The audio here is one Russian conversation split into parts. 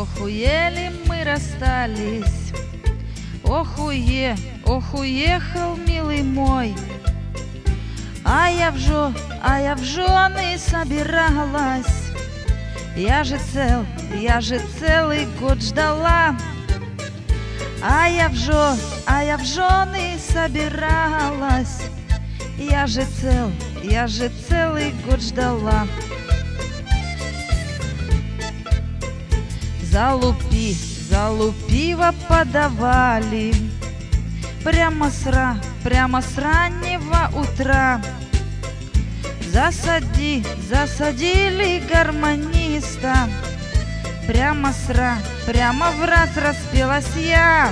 охуели мы расстались. Ох, уехал, милый мой. А я в жены собиралась. Я же целый год ждала. А я в жены собиралась. Я же целый год ждала. Залу пиво подавали прямо с раннего утра. Засадили гармониста. Прямо в раз распелась я.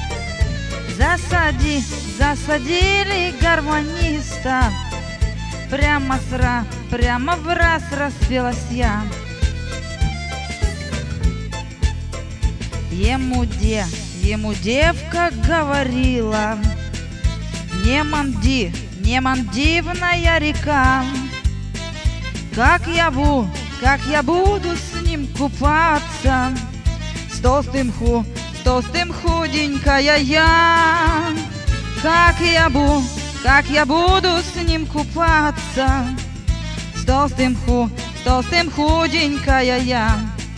Засадили гармониста. Прямо в раз распелась я. Ему девка говорила: не манди, дивная река. Как я буду с ним купаться? С толстым худенькая я. Как я буду с ним купаться? С толстым худенькая я.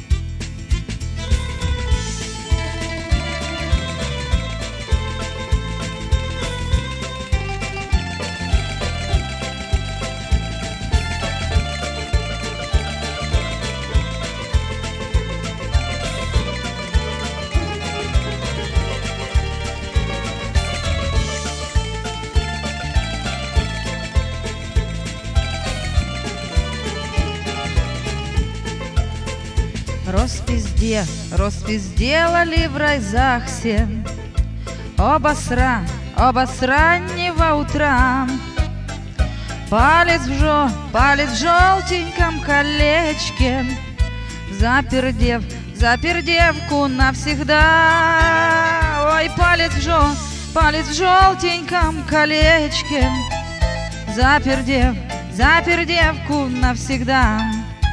Роспись сделали в райзахсе. Оба с раннего утра. Палец в желтеньком колечке. Запер девку навсегда. Ой, палец в желтеньком колечке. Запер девку навсегда.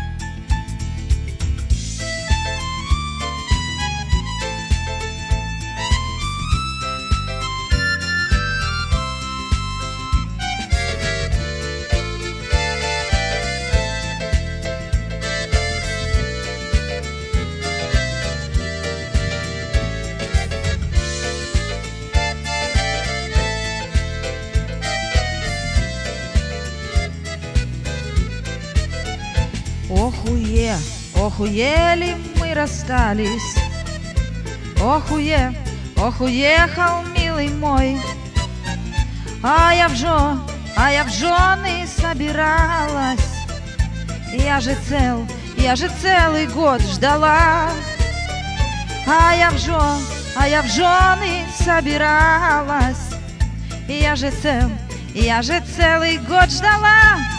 Охуели мы расстались. Уехал, милый мой. А я в жены собиралась. Я же целый год ждала. А я в жены собиралась. Я же целый год ждала.